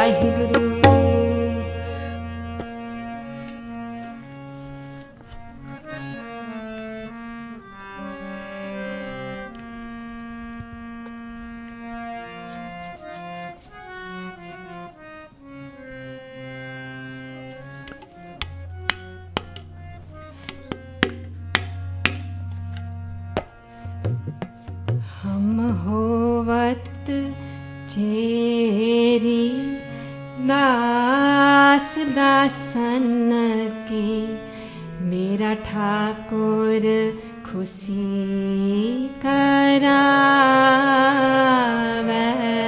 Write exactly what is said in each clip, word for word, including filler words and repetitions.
वाहिगुरु। हम होवत चेरी दास दासन की, मेरा ठाकुर खुशी करावे।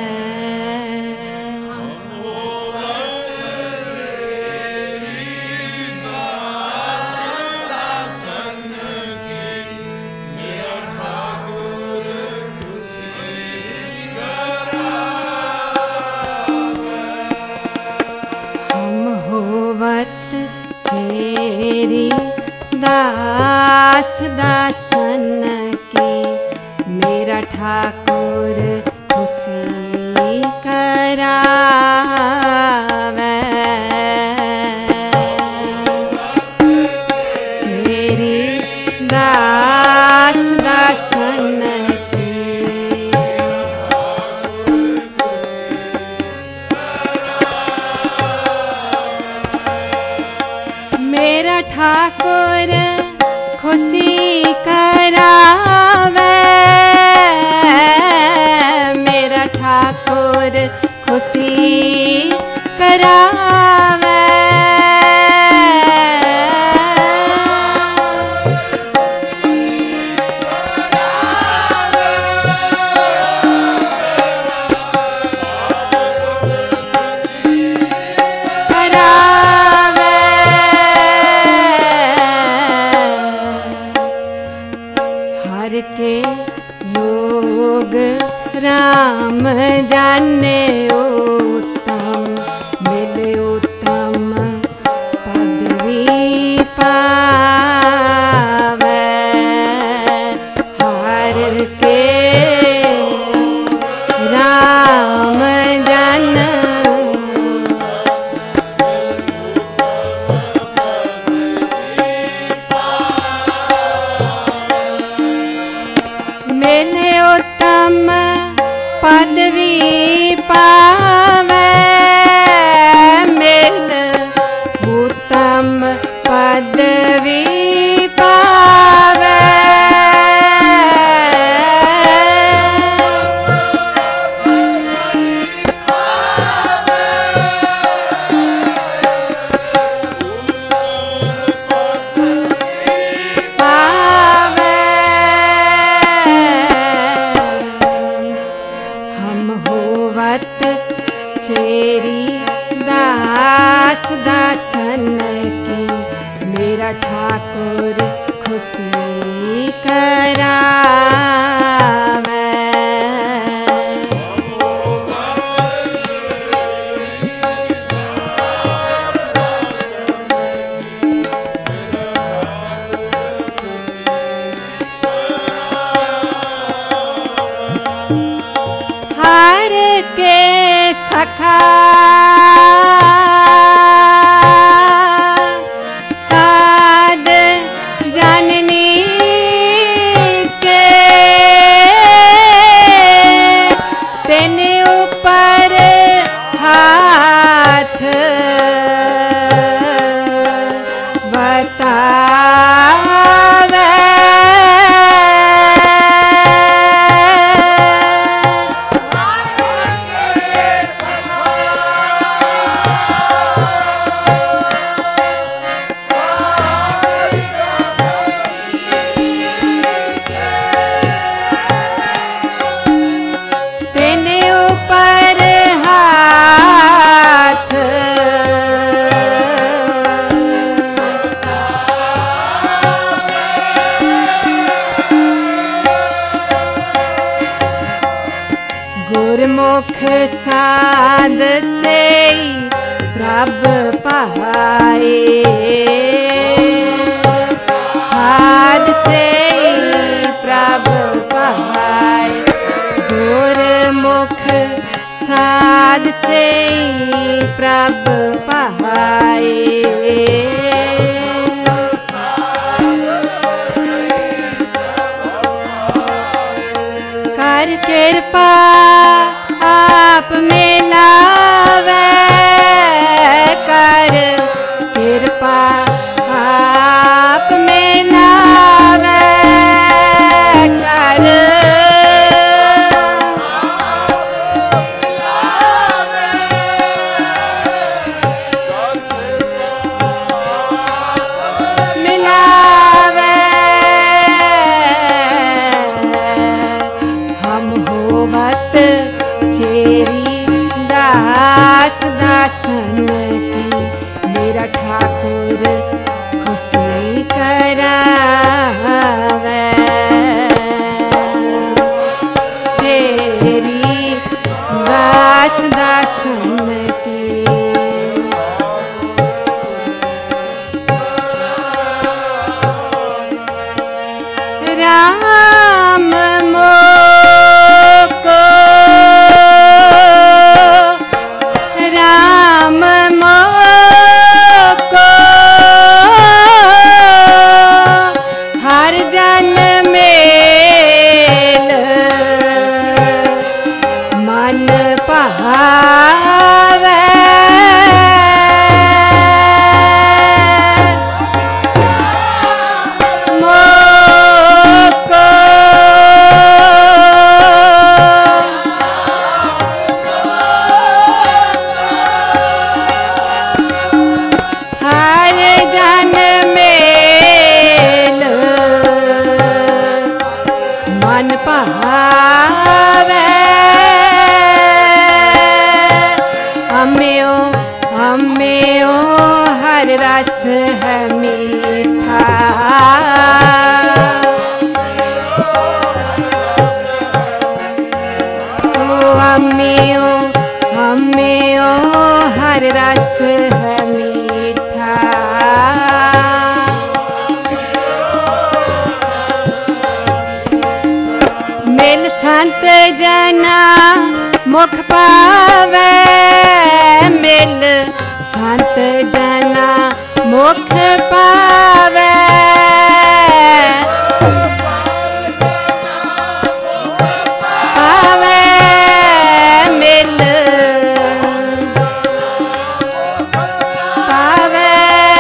चेरी दास दासन की, मेरा ठाकुर खुशी करावे। चेरी दास दासन की, मेरा ठाकुर खुशी करावे। मेरा ठाकुर खुशी करावे। हर के लोग राम जाने उत्तम, मिले उत्तम पदवी पावे। हर के राम जान मिले उत्तम पदवी पावे। मिल उत्तम पदवी पावे। चेरी दास दासन की, मेरा ठाकुर खुशी करावे। हर के सखा साध जननी के, तेने ऊपर हाथ बतावे। गुरमुख साध से प्रभ पाए, साध से प्रभ पाए। गुरमुख साध से प्रभ पाए। कर कृपा आप मिलावे, कर कृपा आप मिलावे, कर मिलावे। हम होवत चेरी दास दासन की, मेरा ठाकुर खुशी करावे। चेरी दास दासन की, राम मोको राम मोको हर जन मेल मन पावे। मोको हर जन मेल मन पावे। हमें हमें हर रस है मीठा, ओ हमें हमें हर रस है मीठा। मिल संत जना मुख पावे, मिल संत जना मुख पावे। पावे मिल पावे।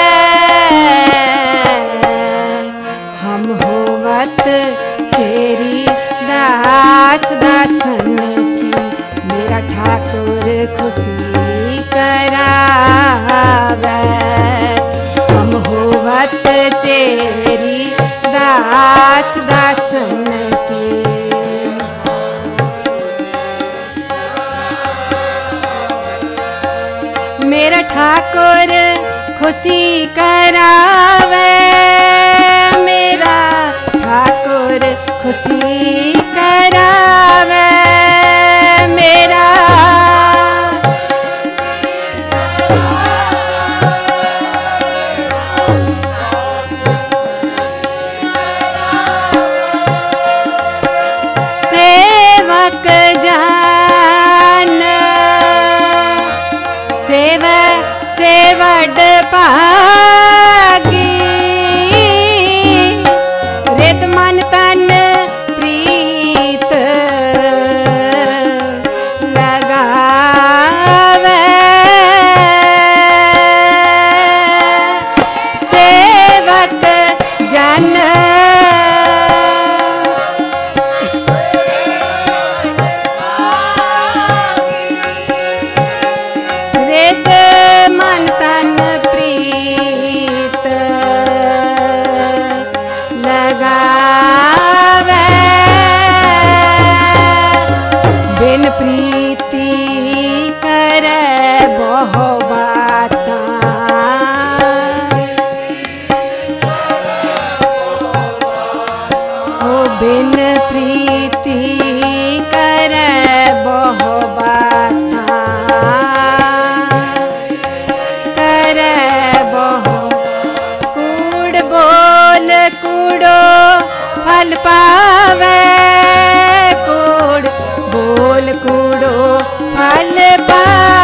हम होवत चेरी दास दासन की, मेरा ठाकुर खुशी करावे। हम होवत चेरी दास दासन की, मेरा ठाकुर खुशी करावे। मेरा ठाकुर खुशी करावे। मेरा सेवक जान सेव सेवड पागी, रित मन तन प्रीत लगावे। सेवक जन रित मन तन प्रीत लगावे। बिन प्रीति करे बहु बाता, ओ बिन प्रीति करे बहु बाता, करे बहु कूड़ बोल कूड़ो फल पावे। कूड़ बोल कूड़ो फल पावे।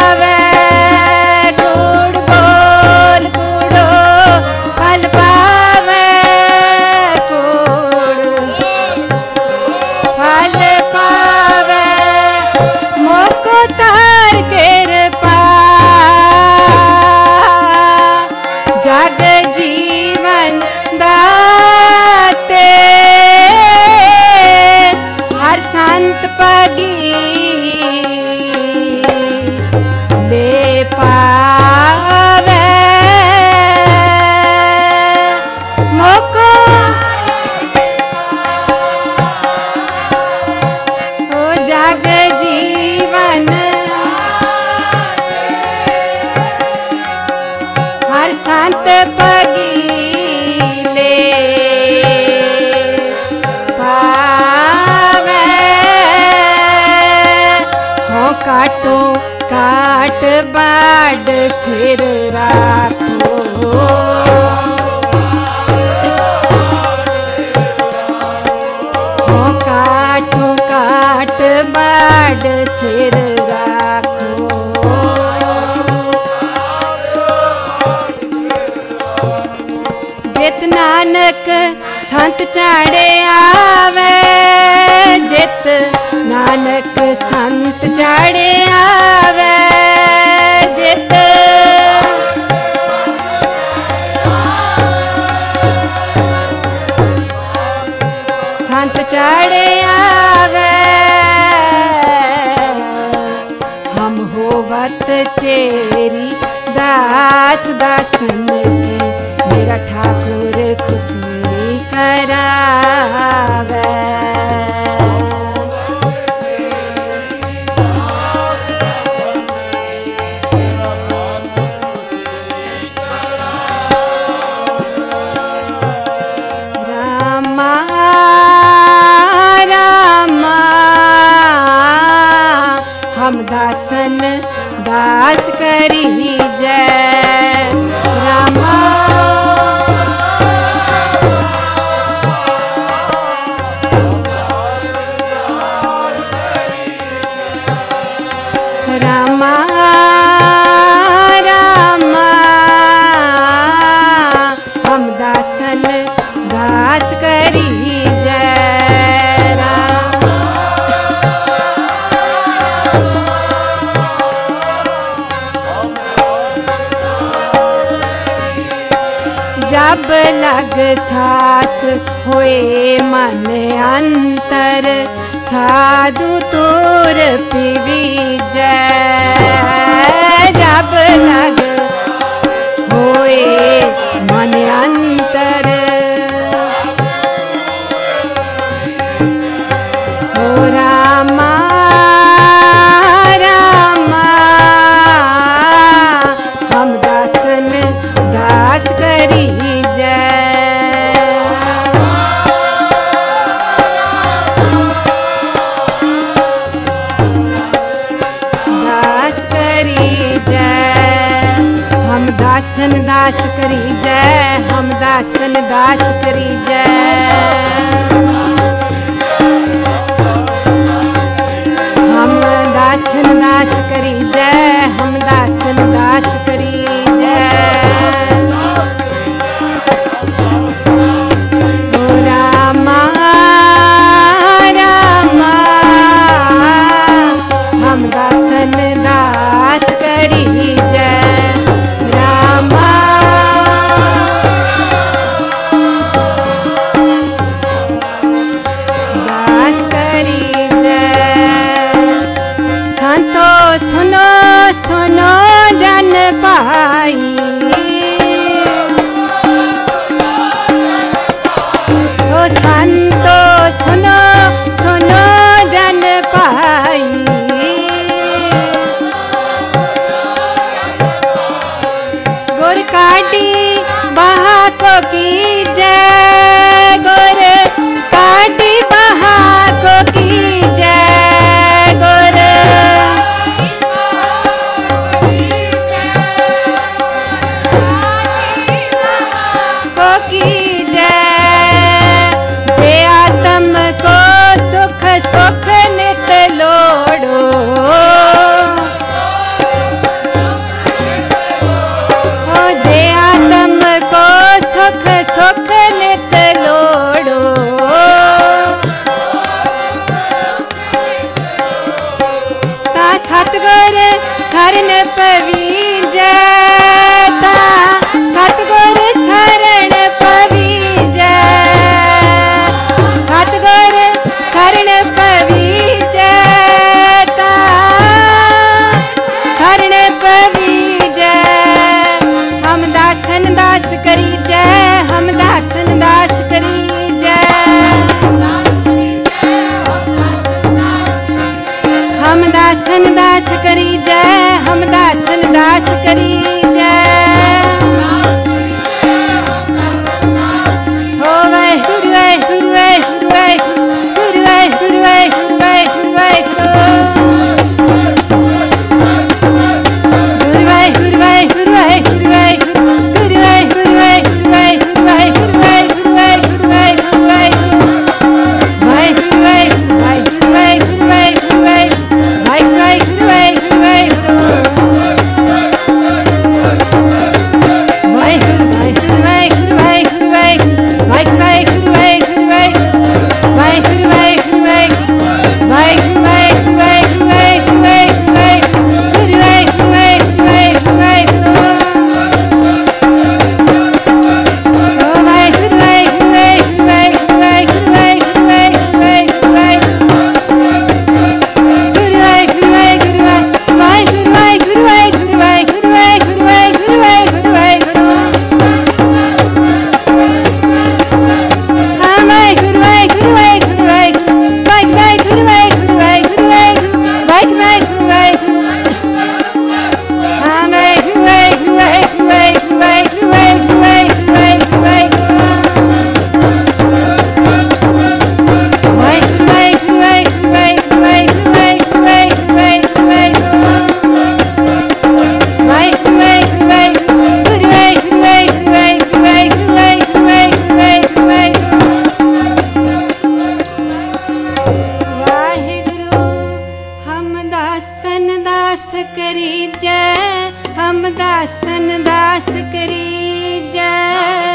काटो काट बाड सिर राखो। हो काटो काट बाड सिर राखो। जित नानक संत चाड़े आवे, जित नानक संत चाड़े आवे, जित संत चाड़े आवे। हम होवत तेरी दास दासन की, मेरा ठाकुर खुशी करावे। रामा रामा हम दासन दास करी जय। रामा रामा रामा हम दासन दास करी जय। राम जब लग सास होए मन अंतर, साधु तोर पीवी जय। जब लग होए मन अंतर, हो रामा रामा हम दासन दास करी जय। दासन दास करी जय, हम दासन दास करी जय। हम दासन दास करी जय, हम दासन दास करी जय। ओ रामा रामा हम दासन दास करी जय। सुनो सुनो जन भाई, ओ संतो सुनो सुनो जन भाई। गुर काटी बहा को की जय, गुर काटी बहा को की जय। गुर की जय। जे आत्म को सुख सुख नित लोड़ो, ओ जे आत्म को सुख सुख नित लोड़ो। ता सतगुर शरण पवी जय, ता सतगुर शरण पवी जय। सतगुर शरण पवी जय, ता शरण पवी जय। हम दासन दास करी जय, हम दासन दास करी जय। हम दासन दास करी जय, हम दासन दासन दास करी जय।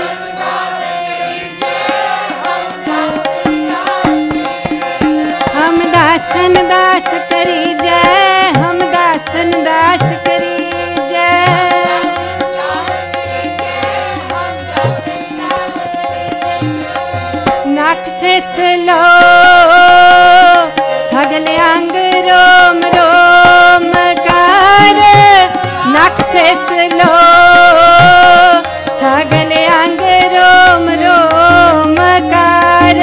हम दासन दास करी जय, हम दासन दास करी जय। नाक से सलो सगले अंग रोम रोम कार, नाक से सलो सगले अंग रोम रोम कार।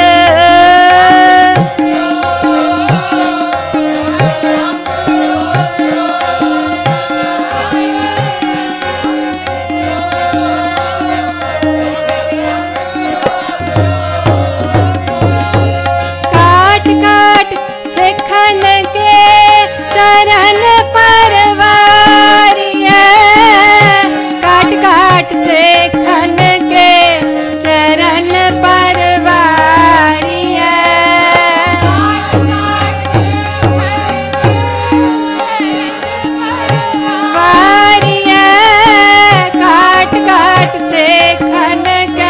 काट काट सिखन के चरण परवारिया, काट काट सिखन के चरण परवारिया। वारिया काट काट सिखन के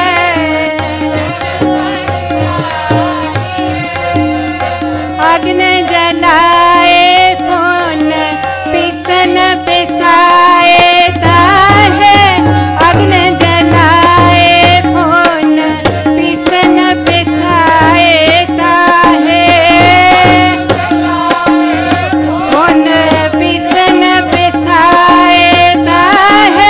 अग्न जलाए फोन पिसन पिसाए ताहे, अग्न जलाए फोन पिसन पिसाए ताहे, फोन पिसन पिसाए ताहे।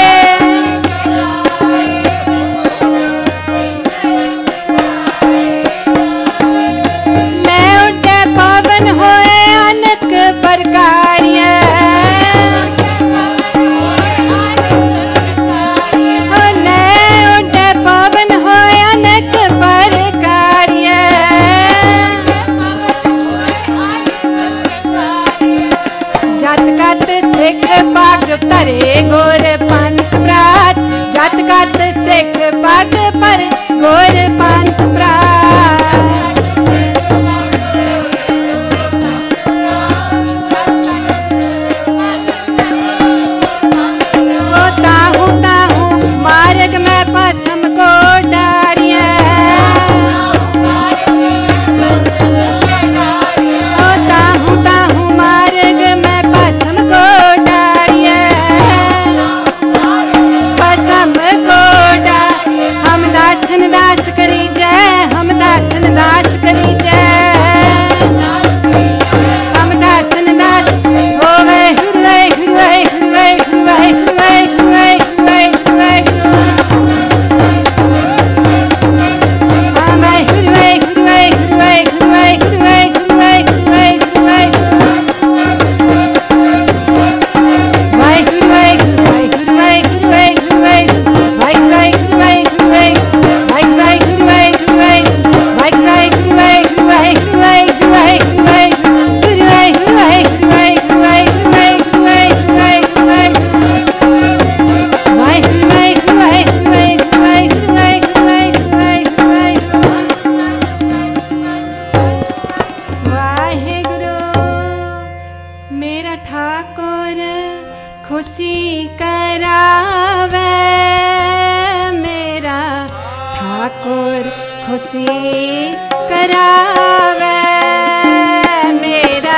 मैं उठे पवन होए अनेक प्रकारिया, मैं उठे पवन होए अनेक प्रकारिया। जत कत सिख पाग परे गोर पंथ प्रात, जत कत सिख पाग पर गोर पंथ प्रात। ओ ताहू ताहू मार्ग में पसम को डारिया, ओ ताहू ताहू मार्ग में पसम को डारिया, पसम को डा। हम दासन दास करी जय, हम दासन दास करी जय। हम दासन दास होवे हुए हुए हुए हुए हुए हुए हुए हुए। हमें हुए हुए हुए हुए हुए हुए हुए हुए। वाई हुए हुए हुए हुए हुए। वाई हुए हुए हुए। वाई हुए हुए हुए। वाई हुए हुए हुए हुए हुए हुए। हुए हुए हुए हुए हुए हुए हुए हुए। वाई हुए हुए हुए हुए हुए हुए हुए हुए। वाहिगुरु मेरा ठाकुर खुशी करावे, मेरा ठाकुर खुशी करावे, मेरा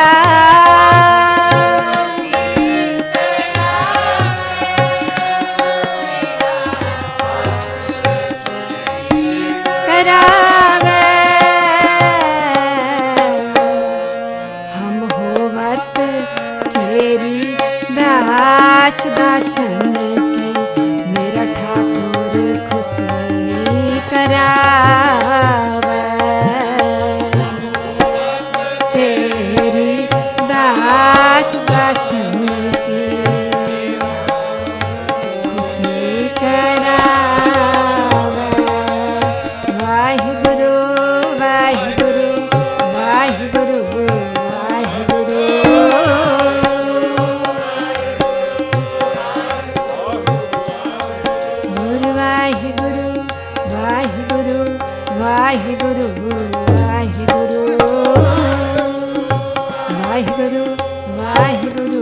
करावे। हम होवत तेरी दास दासन की, मेरा ठाकुर खुशी करावे। तेरी दास दासन की खुशी करावे। वाहिगुरु वाहिगुरु वाहिगुरु वाहिगुरु। गुरु वाहिगुरु वाहिगुरु वाहिगुरु वाहिगुरु वाहिगुरु वाहिगुरु